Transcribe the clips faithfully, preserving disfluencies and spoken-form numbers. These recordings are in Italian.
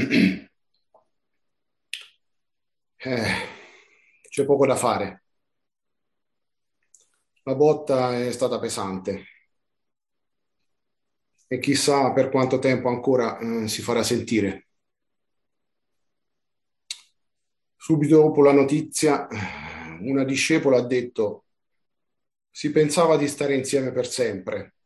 Eh, c'è poco da fare. La botta è stata pesante e chissà per quanto tempo ancora eh, si farà sentire. Subito dopo la notizia, eh, una discepola ha detto: si pensava di stare insieme per sempre,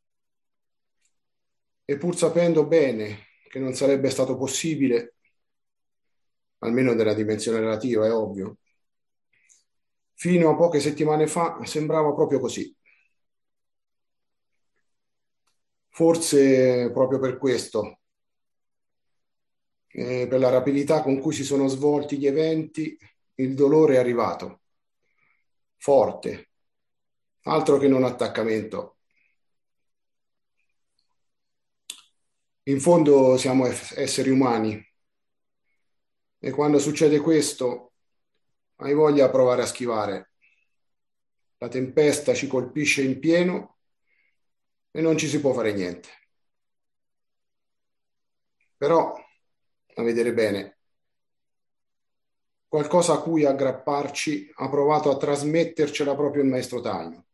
e pur sapendo bene che non sarebbe stato possibile, almeno nella dimensione relativa, è ovvio, fino a poche settimane fa sembrava proprio così. Forse proprio per questo, eh, per la rapidità con cui si sono svolti gli eventi, il dolore è arrivato, forte, altro che non attaccamento. In fondo siamo eff- esseri umani e quando succede questo hai voglia a provare a schivare. La tempesta ci colpisce in pieno e non ci si può fare niente. Però, a vedere bene, qualcosa a cui aggrapparci ha provato a trasmettercela proprio il maestro Taglio.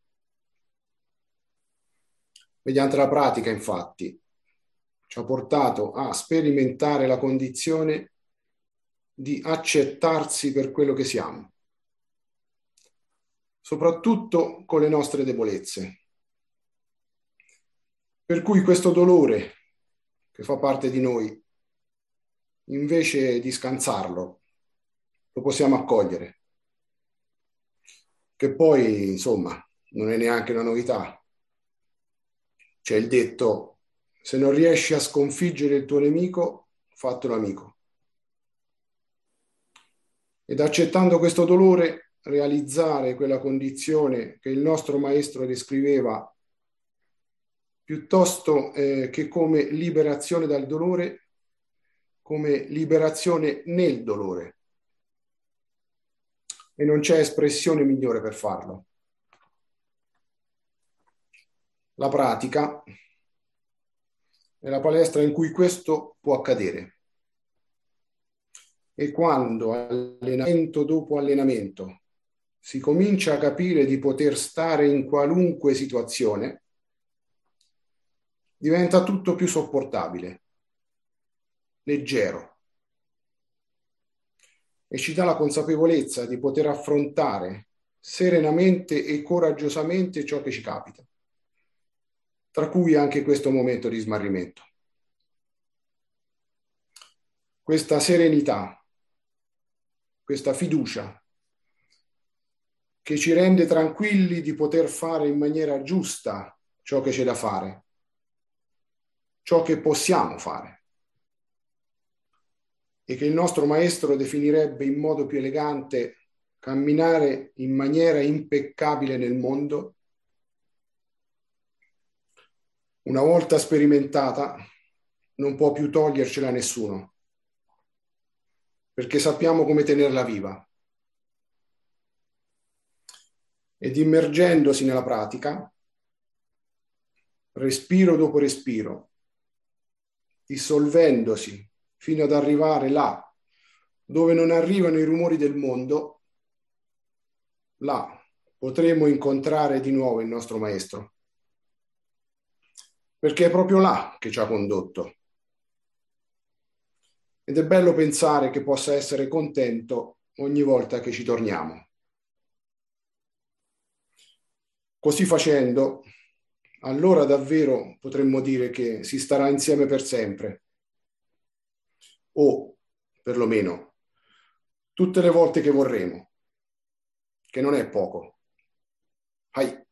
Mediante la pratica, infatti, ci ha portato a sperimentare la condizione di accettarsi per quello che siamo, soprattutto con le nostre debolezze. Per cui questo dolore che fa parte di noi, invece di scansarlo, lo possiamo accogliere, che poi, insomma, non è neanche una novità. C'è il detto: se non riesci a sconfiggere il tuo nemico, fatelo amico. Ed accettando questo dolore, realizzare quella condizione che il nostro maestro descriveva piuttosto eh, che come liberazione dal dolore, come liberazione nel dolore. E non c'è espressione migliore per farlo. La pratica è la palestra in cui questo può accadere. E quando allenamento dopo allenamento si comincia a capire di poter stare in qualunque situazione, diventa tutto più sopportabile, leggero, e ci dà la consapevolezza di poter affrontare serenamente e coraggiosamente ciò che ci capita, tra cui anche questo momento di smarrimento. Questa serenità, questa fiducia che ci rende tranquilli di poter fare in maniera giusta ciò che c'è da fare, ciò che possiamo fare, e che il nostro maestro definirebbe in modo più elegante camminare in maniera impeccabile nel mondo. Una volta sperimentata, non può più togliercela nessuno, perché sappiamo come tenerla viva. Ed immergendosi nella pratica, respiro dopo respiro, dissolvendosi fino ad arrivare là dove non arrivano i rumori del mondo, là potremo incontrare di nuovo il nostro maestro, perché è proprio là che ci ha condotto. Ed è bello pensare che possa essere contento ogni volta che ci torniamo. Così facendo, allora davvero potremmo dire che si starà insieme per sempre, o perlomeno tutte le volte che vorremo, che non è poco. Hai.